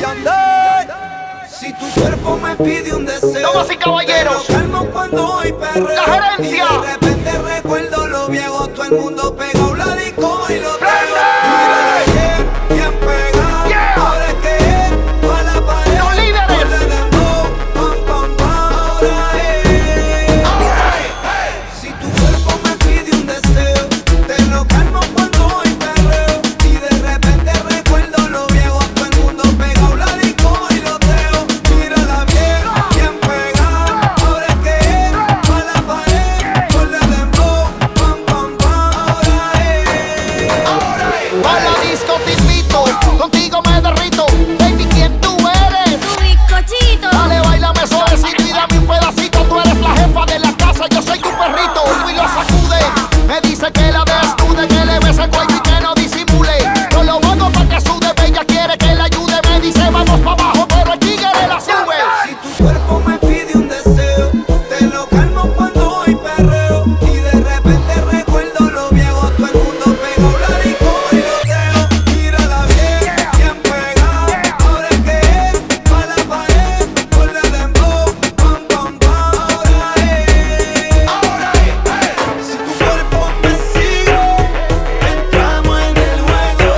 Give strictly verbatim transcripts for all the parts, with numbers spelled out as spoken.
Yandel. Si tu cuerpo me pide un deseo, damas y caballeros, te lo calmo cuando hoy perreo. La Gerencia. Y de repente recuerdo lo viejo, todo el mundo pegado la disco y lo teo. ¡Prende! Mírala ayer, bien pegado. Yeah. Ahora es que es pa' la pared. Los líderes. Ponle dembow, pam, pam, pam. Ahora es. Ahora Si tu cuerpo me pide un deseo, te lo calmo cuando hoy perreo. Y de repente recuerdo lo viejo, todo el mundo pegado la disco y lo teo. Mírala bien, bien pegada. Ahora es que es pa' la pared. Ponle dembow, pam, pam, pam. Ahora es. Ahora es. A la disco te invito, contigo me derrito. Baby, ¿quién tú eres? Tu bizcochito. Dale, bailame suavecito y dame un pedacito. Tú eres la jefa de la casa, yo soy tu perrito. Y lo sacude, me dice que la desnude, que le bese el cuello y que no disimule. Yo lo hago pa' que sude, ella quiere que la ayude. Me dice vamos pa' abajo, pero el tigre la sube. Si tu cuerpo me pide un deseo, te lo calmo cuando hoy perreo. Y de repente recuerdo lo viejo, todo el mundo pegado la disco y lo teo. Mírala bien, bien pegada. Ahora es que es pa' la pared. Ponle dembow, pam, pam, pam. Ahora es. Ahora es. Si tu cuerpo me sigue, entramos en el juego.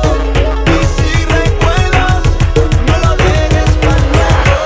Y si recuerdas, no lo dejes para luego.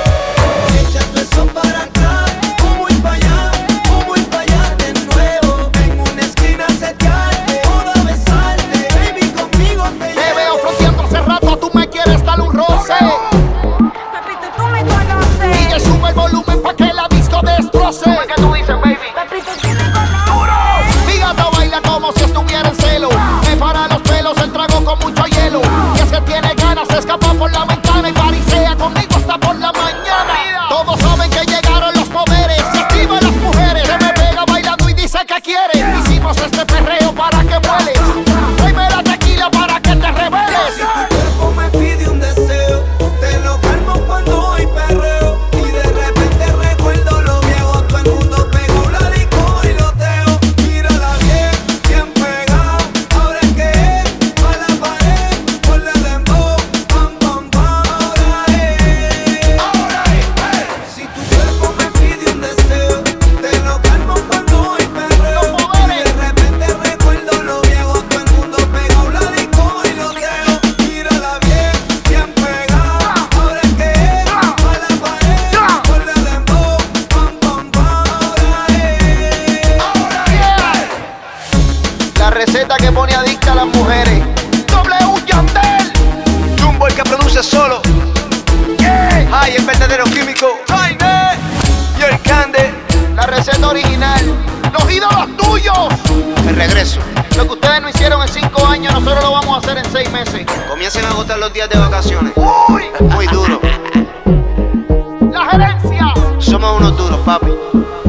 Échate eso para acá, o voy para allá, o voy para allá de nuevo. En una esquina setearte, toda besarte. Baby, conmigo te Te llevo. veo fronteando hace rato, tú me quieres dar un roce. Papito, tú me conoces. Y que sube el volumen pa' que la disco destroce. ¿Qué tú dices, baby? Papito, tú me conoces. Mi gata baila como si estuviera en celo. Me para los pelos, el trago con mucho hielo. Y es que tiene ganas de escapar por la ventana y parisea conmigo hasta por la mañana. Todos saben que llegaron los poderes. Se activan las mujeres. Se me pega bailando y dice que quiere. Hicimos este perreo para que vueles. Tráeme la tequila para que te rebeles. Si tu cuerpo me pide un deseo, te lo calmo cuando hoy perreo. Y de repente recuerdo lo viejo, todo el mundo pegó la disco y lo teo. Mírala bien, bien pegada. Ahora es que es pa' la pared. Ponle dembow, pam, pam, pam. Ahora es. Ahora es. Si tu cuerpo me pide un deseo, te lo calmo cuando hoy perreo. Los poderes. Y de repente recuerdo lo viejo, todo el mundo pegado la disco y lo teo. Mírala bien, bien pegada. Ahora es que es pa' la pared. Ponle dembow, pam, pam, pam. Ahora es. Ahora es. La receta que pone adicta a las mujeres. W Yandel. Jumbo el que produce solo. Yeah. Ay, el verdadero químico. Jaime y el Cande. La receta original. Los ídolos tuyos. El regreso. Lo que ustedes no hicieron en cinco años, nosotros lo vamos a hacer en seis meses. Comiencen a agotar los días de vacaciones. Uy. Muy duro. La gerencia. Somos unos duros, papi.